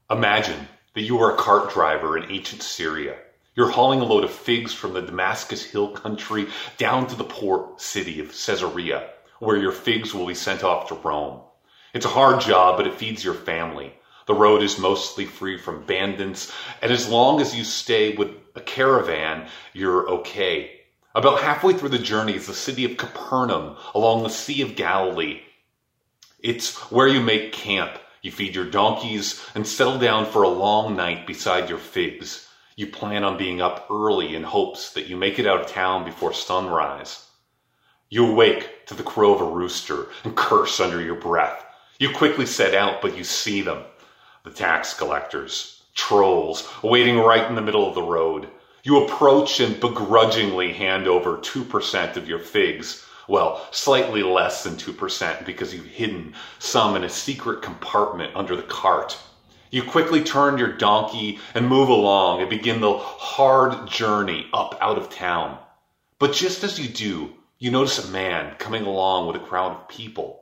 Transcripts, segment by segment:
Imagine that you are a cart driver in ancient Syria. You're hauling a load of figs from the Damascus Hill Country down to the port city of Caesarea, where your figs will be sent off to Rome. It's a hard job, but it feeds your family. The road is mostly free from bandits, and as long as you stay with a caravan, you're okay. About halfway through the journey is the city of Capernaum along the Sea of Galilee. It's where you make camp. You feed your donkeys and settle down for a long night beside your figs. You plan on being up early in hopes that you make it out of town before sunrise. You awake to the crow of a rooster and curse under your breath. You quickly set out, but you see them. The tax collectors, trolls, waiting right in the middle of the road. You approach and begrudgingly hand over 2% of your figs. Well, slightly less than 2% because you've hidden some in a secret compartment under the cart. You quickly turn your donkey and move along and begin the hard journey up out of town. But just as you do, you notice a man coming along with a crowd of people.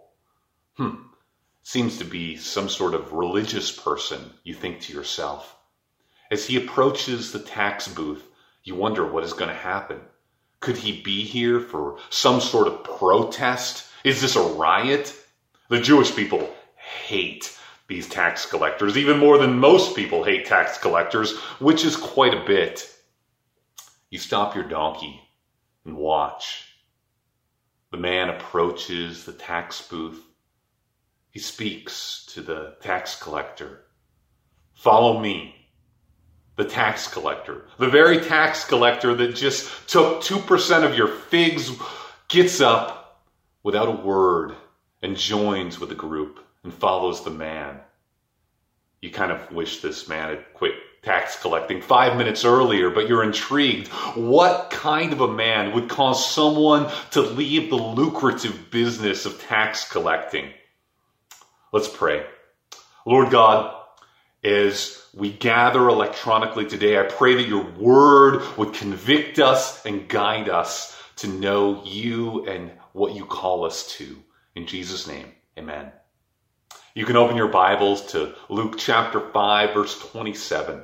Seems to be some sort of religious person, you think to yourself. As he approaches the tax booth, you wonder what is going to happen. Could he be here for some sort of protest? Is this a riot? The Jewish people hate these tax collectors, even more than most people hate tax collectors, which is quite a bit. You stop your donkey and watch. The man approaches the tax booth. He speaks to the tax collector. Follow me. The tax collector, the very tax collector that just took 2% of your figs, gets up without a word and joins with the group and follows the man. You kind of wish this man had quit tax collecting 5 minutes earlier, but you're intrigued. What kind of a man would cause someone to leave the lucrative business of tax collecting? Let's pray. Lord God, as we gather electronically today, I pray that your word would convict us and guide us to know you and what you call us to. In Jesus' name, amen. You can open your Bibles to Luke chapter 5, verse 27.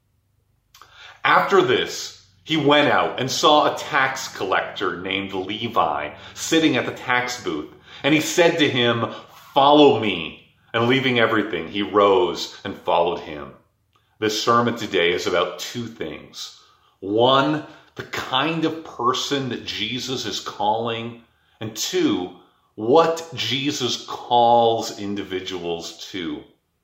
After this, he went out and saw a tax collector named Levi sitting at the tax booth. And he said to him, "Follow me." And leaving everything, he rose and followed him. This sermon today is about two things. One, the kind of person that Jesus is calling. And two, what Jesus calls individuals to.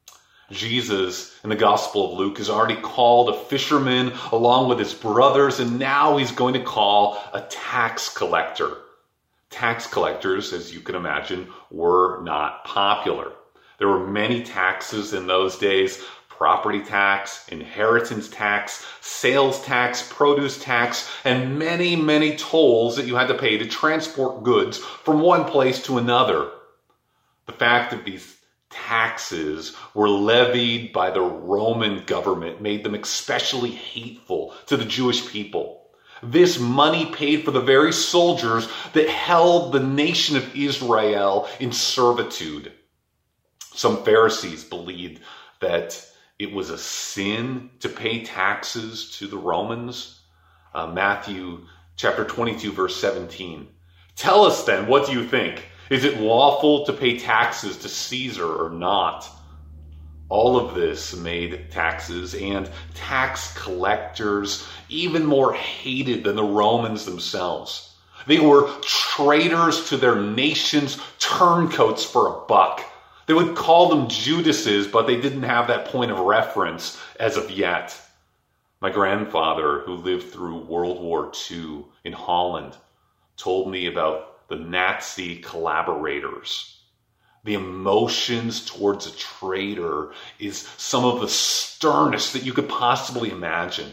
Jesus, in the Gospel of Luke, has already called a fisherman along with his brothers, and now he's going to call a tax collector. Tax collectors, as you can imagine, were not popular. There were many taxes in those days: property tax, inheritance tax, sales tax, produce tax, and many, many tolls that you had to pay to transport goods from one place to another. The fact that these taxes were levied by the Roman government made them especially hateful to the Jewish people. This money paid for the very soldiers that held the nation of Israel in servitude. Some Pharisees believed that it was a sin to pay taxes to the Romans. Matthew chapter 22, verse 17. Tell us then, what do you think? Is it lawful to pay taxes to Caesar or not? All of this made taxes and tax collectors even more hated than the Romans themselves. They were traitors to their nation's turncoats for a buck. They would call them Judases, but they didn't have that point of reference as of yet. My grandfather, who lived through World War II in Holland, told me about the Nazi collaborators. The emotions towards a traitor is some of the sternest that you could possibly imagine.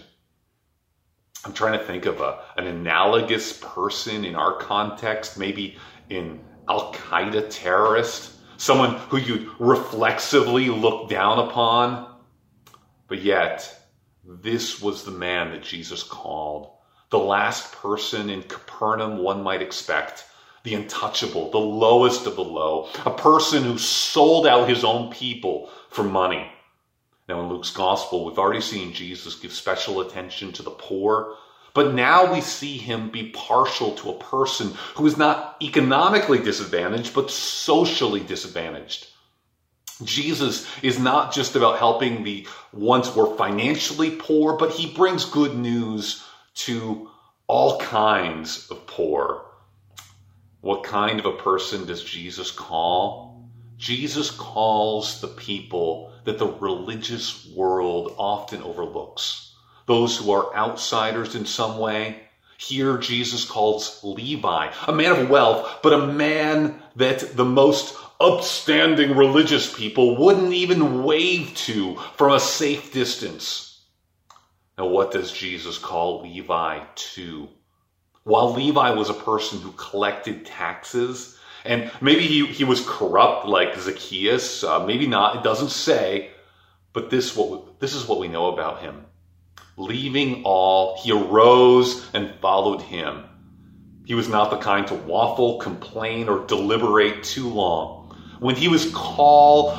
I'm trying to think of an analogous person in our context, maybe an Al-Qaeda terrorist. Someone who you'd reflexively look down upon. But yet, this was the man that Jesus called. The last person in Capernaum one might expect. The untouchable, the lowest of the low. A person who sold out his own people for money. Now in Luke's gospel, we've already seen Jesus give special attention to the poor, but now we see him be partial to a person who is not economically disadvantaged, but socially disadvantaged. Jesus is not just about helping the ones who are financially poor, but he brings good news to all kinds of poor. What kind of a person does Jesus call? Jesus calls the people that the religious world often overlooks. Those who are outsiders in some way. Here Jesus calls Levi, a man of wealth, but a man that the most upstanding religious people wouldn't even wave to from a safe distance. Now, what does Jesus call Levi to? While Levi was a person who collected taxes, and maybe he was corrupt like Zacchaeus, maybe not, it doesn't say, but this is what we know about him. Leaving all, he arose and followed him. He was not the kind to waffle, complain, or deliberate too long. When he was called,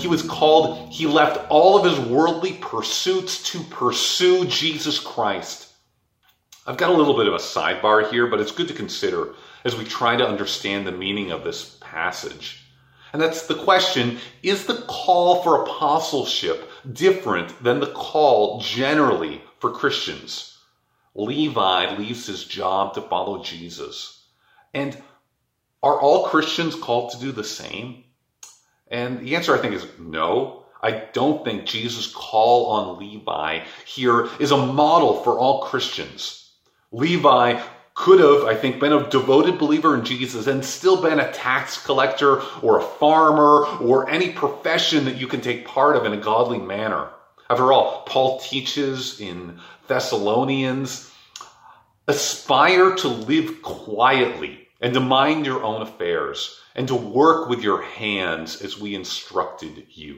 he left all of his worldly pursuits to pursue Jesus Christ. I've got a little bit of a sidebar here, but it's good to consider as we try to understand the meaning of this passage. And that's the question, is the call for apostleship different than the call generally for Christians? Levi leaves his job to follow Jesus. And are all Christians called to do the same? And the answer, I think, is no. I don't think Jesus' call on Levi here is a model for all Christians. Levi could have, I think, been a devoted believer in Jesus and still been a tax collector or a farmer or any profession that you can take part of in a godly manner. After all, Paul teaches in Thessalonians, aspire to live quietly and to mind your own affairs and to work with your hands as we instructed you.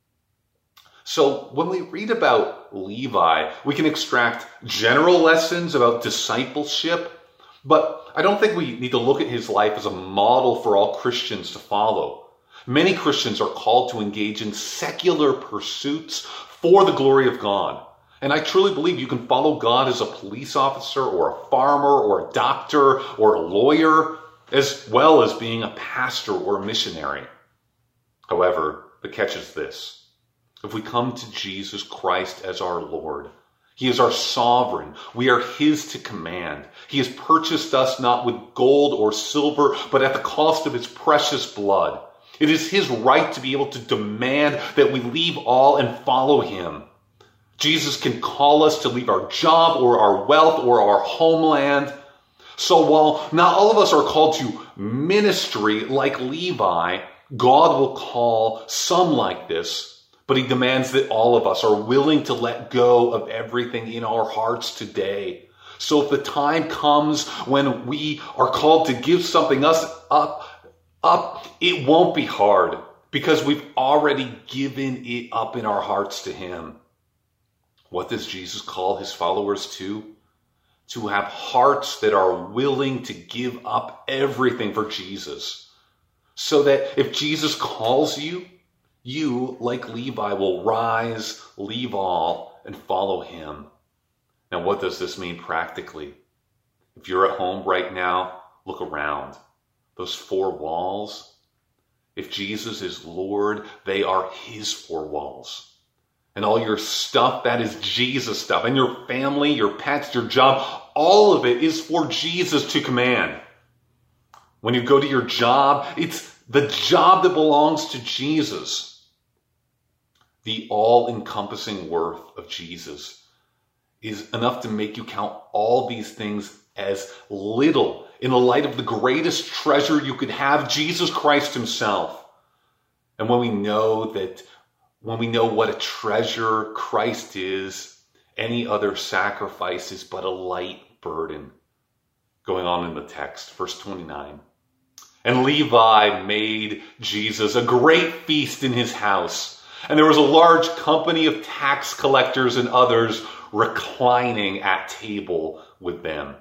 So when we read about Levi, we can extract general lessons about discipleship, but I don't think we need to look at his life as a model for all Christians to follow. Many Christians are called to engage in secular pursuits for the glory of God. And I truly believe you can follow God as a police officer or a farmer or a doctor or a lawyer, as well as being a pastor or a missionary. However, the catch is this. If we come to Jesus Christ as our Lord, he is our sovereign. We are his to command. He has purchased us not with gold or silver, but at the cost of his precious blood. It is his right to be able to demand that we leave all and follow him. Jesus can call us to leave our job or our wealth or our homeland. So while not all of us are called to ministry like Levi, God will call some like this. But he demands that all of us are willing to let go of everything in our hearts today. So if the time comes when we are called to give something else up, it won't be hard because we've already given it up in our hearts to him. What does Jesus call his followers to? To have hearts that are willing to give up everything for Jesus. So that if Jesus calls you, you, like Levi, will rise, leave all, and follow him. Now, what does this mean practically? If you're at home right now, look around. Those four walls, if Jesus is Lord, they are his four walls. And all your stuff, that is Jesus stuff. And your family, your pets, your job, all of it is for Jesus to command. When you go to your job, it's the job that belongs to Jesus. The all-encompassing worth of Jesus is enough to make you count all these things as little in the light of the greatest treasure you could have, Jesus Christ himself. And when we know what a treasure Christ is, any other sacrifice is but a light burden. Going on in the text, verse 29. And Levi made Jesus a great feast in his house. And there was a large company of tax collectors and others reclining at table with them.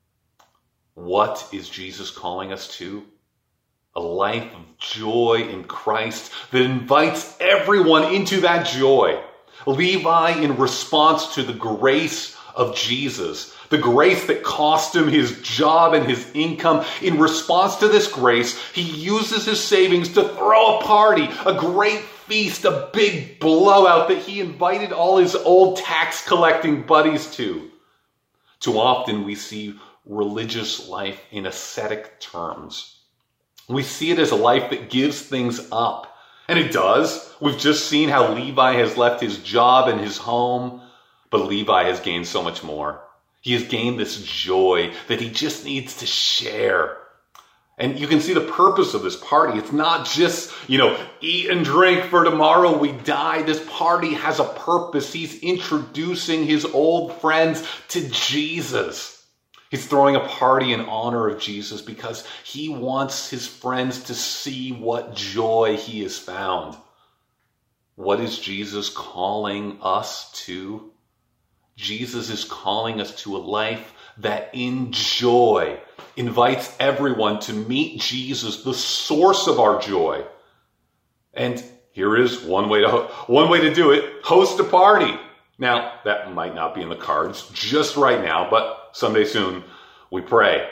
What is Jesus calling us to? A life of joy in Christ that invites everyone into that joy. Levi, in response to the grace of Jesus, the grace that cost him his job and his income, in response to this grace, he uses his savings to throw a party, a great feast, a big blowout that he invited all his old tax collecting buddies to. Too often we see religious life in ascetic terms. We see it as a life that gives things up. And it does. We've just seen how Levi has left his job and his home, but Levi has gained so much more. He has gained this joy that he just needs to share. And you can see the purpose of this party. It's not just, eat and drink for tomorrow we die. This party has a purpose. He's introducing his old friends to Jesus. He's throwing a party in honor of Jesus because he wants his friends to see what joy he has found. What is Jesus calling us to? Jesus is calling us to a life that in joy invites everyone to meet Jesus, the source of our joy. And here is one way to do it: host a party. Now, that might not be in the cards just right now, but someday soon we pray.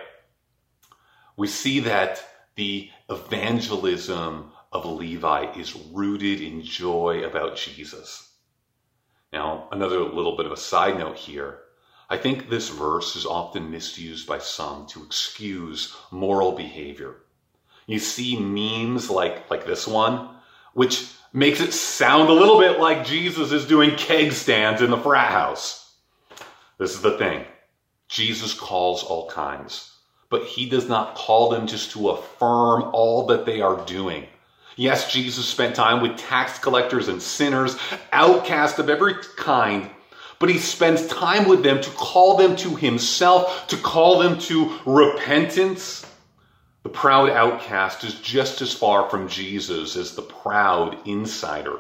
We see that the evangelism of Levi is rooted in joy about Jesus. Now, another little bit of a side note here. I think this verse is often misused by some to excuse moral behavior. You see memes like this one, which makes it sound a little bit like Jesus is doing keg stands in the frat house. This is the thing. Jesus calls all kinds, but he does not call them just to affirm all that they are doing. Yes, Jesus spent time with tax collectors and sinners, outcasts of every kind, but he spends time with them to call them to himself, to call them to repentance. The proud outcast is just as far from Jesus as the proud insider.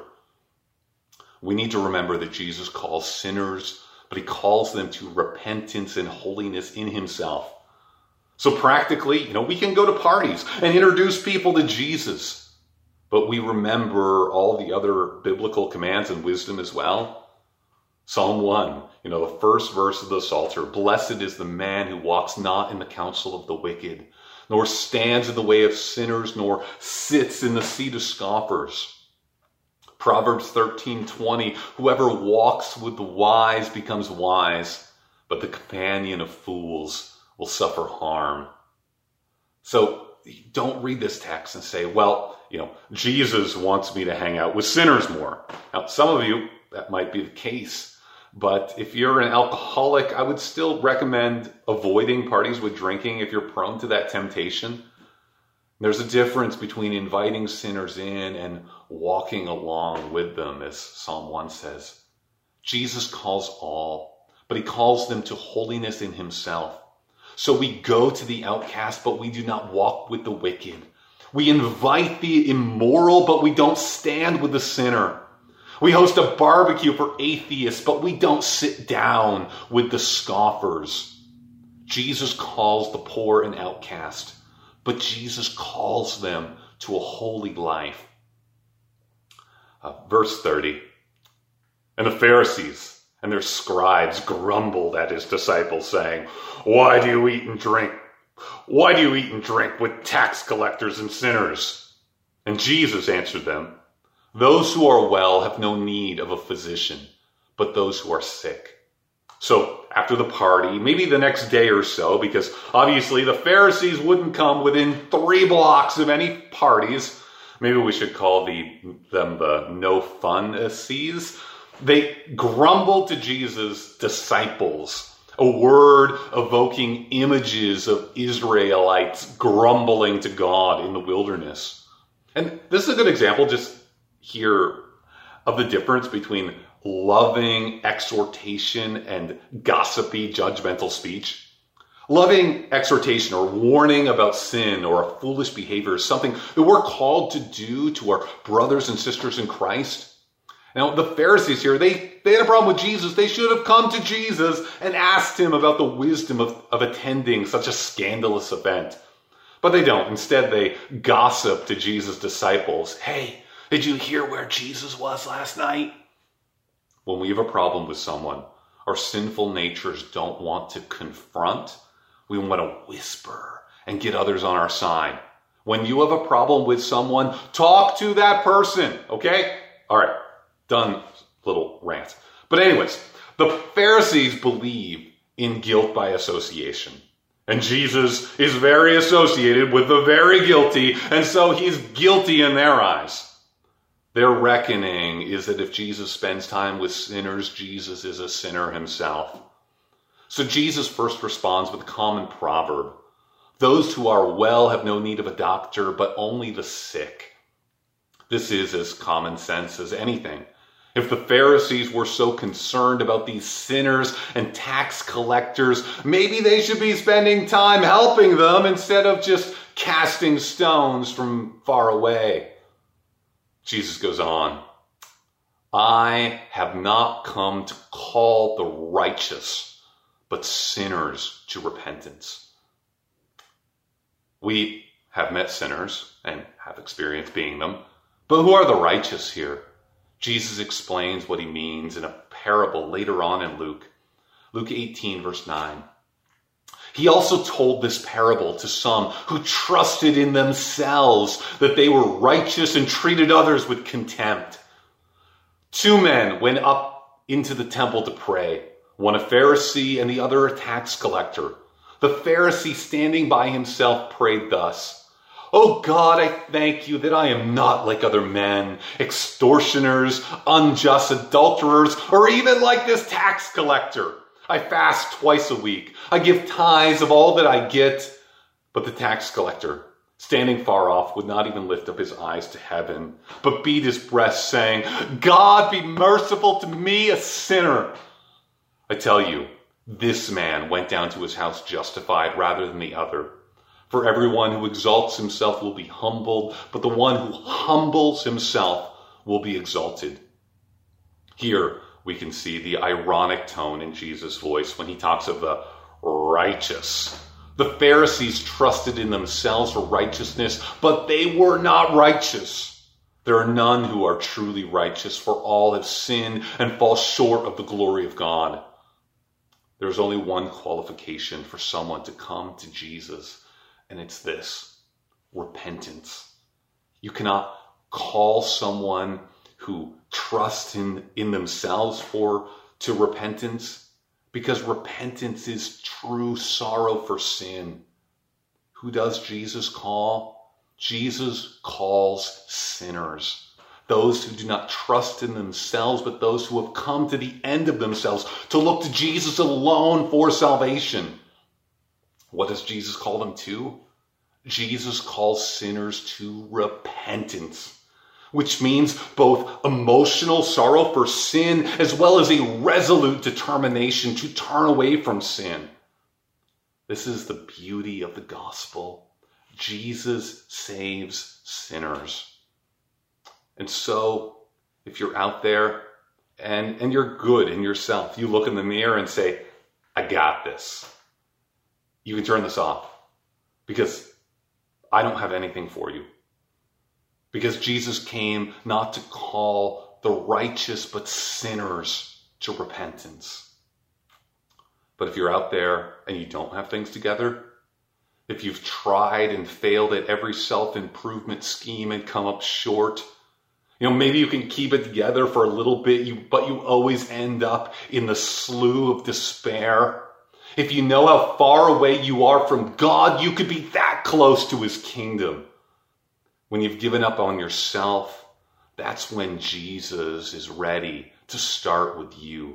We need to remember that Jesus calls sinners, but he calls them to repentance and holiness in himself. So practically, we can go to parties and introduce people to Jesus, but we remember all the other biblical commands and wisdom as well. Psalm 1, the first verse of the Psalter: "Blessed is the man who walks not in the counsel of the wicked, nor stands in the way of sinners, nor sits in the seat of scoffers." Proverbs 13:20, "Whoever walks with the wise becomes wise, but the companion of fools will suffer harm." So don't read this text and say, Jesus wants me to hang out with sinners more. Now, some of you, that might be the case. But if you're an alcoholic, I would still recommend avoiding parties with drinking if you're prone to that temptation. There's a difference between inviting sinners in and walking along with them, as Psalm 1 says. Jesus calls all, but he calls them to holiness in himself. So we go to the outcast, but we do not walk with the wicked. We invite the immoral, but we don't stand with the sinner. We host a barbecue for atheists, but we don't sit down with the scoffers. Jesus calls the poor and outcast, but Jesus calls them to a holy life. Verse 30, "And the Pharisees and their scribes grumbled at his disciples, saying, 'Why do you eat and drink? Why do you eat and drink with tax collectors and sinners?' And Jesus answered them, 'Those who are well have no need of a physician, but those who are sick.'" So after the party, maybe the next day or so, because obviously the Pharisees wouldn't come within 3 blocks of any parties. Maybe we should call them the no-fun-ies. They grumbled to Jesus' disciples, a word evoking images of Israelites grumbling to God in the wilderness. And this is a good example just here of the difference between loving exhortation and gossipy, judgmental speech. Loving exhortation or warning about sin or a foolish behavior is something that we're called to do to our brothers and sisters in Christ. Now, the Pharisees here, they had a problem with Jesus. They should have come to Jesus and asked him about the wisdom of attending such a scandalous event. But they don't. Instead, they gossip to Jesus' disciples. "Hey, did you hear where Jesus was last night?" When we have a problem with someone, our sinful natures don't want to confront. We want to whisper and get others on our side. When you have a problem with someone, talk to that person, okay? All right, done, little rant. But anyways, the Pharisees believe in guilt by association. And Jesus is very associated with the very guilty, and so he's guilty in their eyes. Their reckoning is that if Jesus spends time with sinners, Jesus is a sinner himself. So Jesus first responds with a common proverb. Those who are well have no need of a doctor, but only the sick. This is as common sense as anything. If the Pharisees were so concerned about these sinners and tax collectors, maybe they should be spending time helping them instead of just casting stones from far away. Jesus goes on, I have not come to call the righteous, but sinners to repentance. We have met sinners and have experienced being them, but who are the righteous here? Jesus explains what he means in a parable later on in Luke 18, verse 9. He also told this parable to some who trusted in themselves that they were righteous and treated others with contempt. 2 men went up into the temple to pray, one a Pharisee and the other a tax collector. The Pharisee, standing by himself, prayed thus, "O God, I thank you that I am not like other men, extortioners, unjust adulterers, or even like this tax collector. I fast twice a week. I give tithes of all that I get." But the tax collector, standing far off, would not even lift up his eyes to heaven, but beat his breast, saying, "God, be merciful to me, a sinner." I tell you, this man went down to his house justified rather than the other. For everyone who exalts himself will be humbled, but the one who humbles himself will be exalted. Here we can see the ironic tone in Jesus' voice when he talks of the righteous. The Pharisees trusted in themselves for righteousness, but they were not righteous. There are none who are truly righteous, for all have sinned and fall short of the glory of God. There's only one qualification for someone to come to Jesus, and it's this: repentance. You cannot call someone who trusts in themselves to repentance, because repentance is true sorrow for sin. Who does Jesus call? Jesus calls sinners. Those who do not trust in themselves, but those who have come to the end of themselves to look to Jesus alone for salvation. What does Jesus call them to? Jesus calls sinners to repentance, which means both emotional sorrow for sin as well as a resolute determination to turn away from sin. This is the beauty of the gospel. Jesus saves sinners. And so, if you're out there and you're good in yourself, you look in the mirror and say, "I got this," you can turn this off, because I don't have anything for you. Because Jesus came not to call the righteous, but sinners to repentance. But if you're out there and you don't have things together, if you've tried and failed at every self-improvement scheme and come up short, maybe you can keep it together for a little bit, but you always end up in the slough of despair. If you know how far away you are from God, you could be that close to his kingdom. When you've given up on yourself, that's when Jesus is ready to start with you.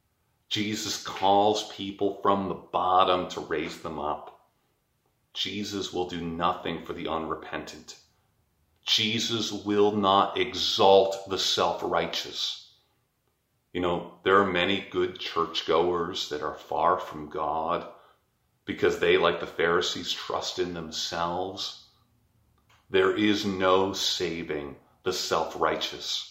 Jesus calls people from the bottom to raise them up. Jesus will do nothing for the unrepentant. Jesus will not exalt the self-righteous. There are many good churchgoers that are far from God because they, like the Pharisees, trust in themselves. There is no saving the self-righteous.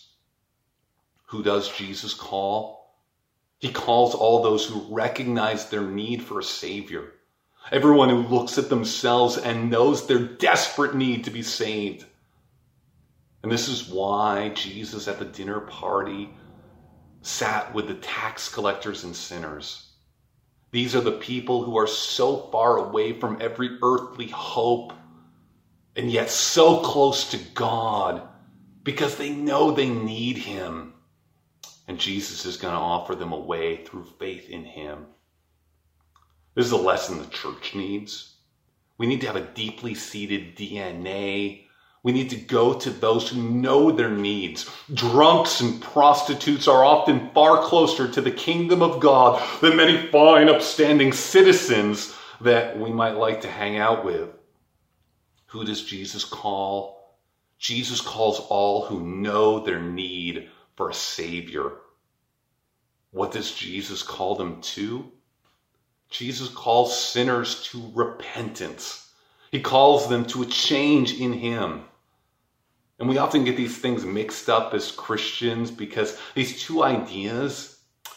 Who does Jesus call? He calls all those who recognize their need for a Savior. Everyone who looks at themselves and knows their desperate need to be saved. And this is why Jesus at the dinner party sat with the tax collectors and sinners. These are the people who are so far away from every earthly hope and yet so close to God because they know they need him. And Jesus is going to offer them a way through faith in him. This is a lesson the church needs. We need to have a deeply seated DNA. We need to go to those who know their needs. Drunks and prostitutes are often far closer to the kingdom of God than many fine, upstanding citizens that we might like to hang out with. Who does Jesus call? Jesus calls all who know their need for a Savior. What does Jesus call them to? Jesus calls sinners to repentance. He calls them to a change in him. And we often get these things mixed up as Christians because these two ideas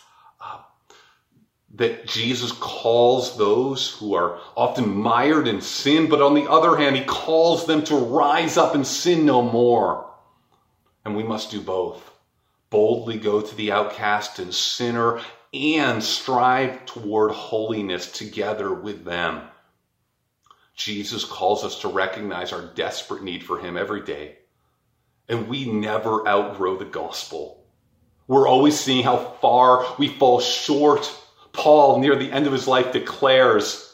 that Jesus calls those who are often mired in sin, but on the other hand, he calls them to rise up and sin no more. And we must do both. Boldly go to the outcast and sinner and strive toward holiness together with them. Jesus calls us to recognize our desperate need for him every day. And we never outgrow the gospel. We're always seeing how far we fall short. Paul, near the end of his life, declares,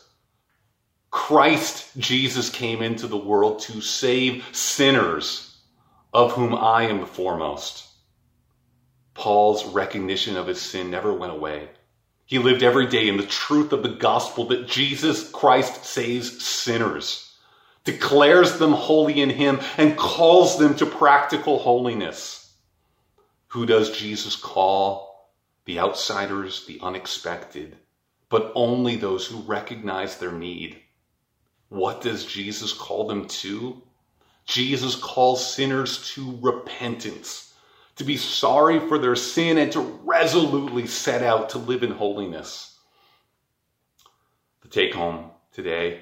Christ Jesus came into the world to save sinners, of whom I am the foremost. Paul's recognition of his sin never went away. He lived every day in the truth of the gospel that Jesus Christ saves sinners, declares them holy in him, and calls them to practical holiness. Who does Jesus call? The outsiders, the unexpected, but only those who recognize their need. What does Jesus call them to? Jesus calls sinners to repentance, to be sorry for their sin and to resolutely set out to live in holiness. The take home today,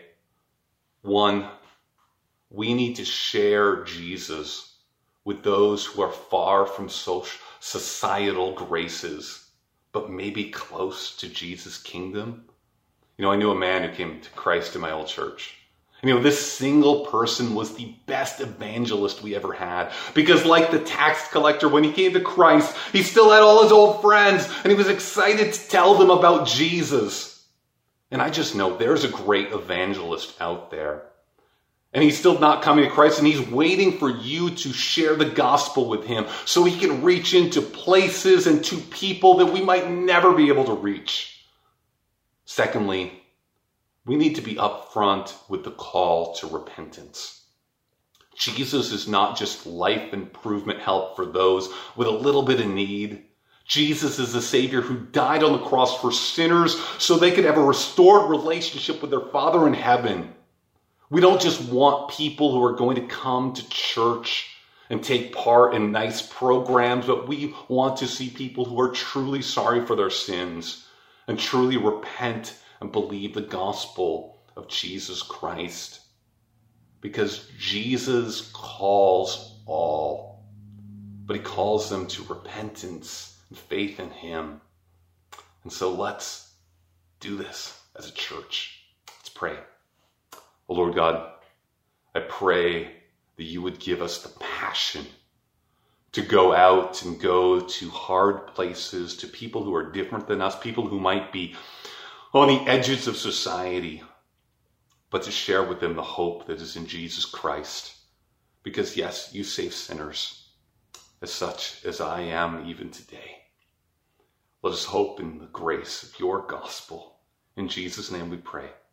1, we need to share Jesus with those who are far from societal graces, but maybe close to Jesus' kingdom. I knew a man who came to Christ in my old church. This single person was the best evangelist we ever had. Because like the tax collector, when he came to Christ, he still had all his old friends, and he was excited to tell them about Jesus. And I just know there's a great evangelist out there. And he's still not coming to Christ, and he's waiting for you to share the gospel with him so he can reach into places and to people that we might never be able to reach. Secondly, we need to be upfront with the call to repentance. Jesus is not just life improvement help for those with a little bit of need. Jesus is the Savior who died on the cross for sinners so they could have a restored relationship with their Father in heaven. We don't just want people who are going to come to church and take part in nice programs, but we want to see people who are truly sorry for their sins and truly repent and believe the gospel of Jesus Christ. Because Jesus calls all, but he calls them to repentance and faith in him. And so let's do this as a church. Let's pray. Oh Lord God, I pray that you would give us the passion to go out and go to hard places, to people who are different than us, people who might be on the edges of society, but to share with them the hope that is in Jesus Christ. Because yes, you save sinners, as such as I am even today. Let us hope in the grace of your gospel. In Jesus' name we pray.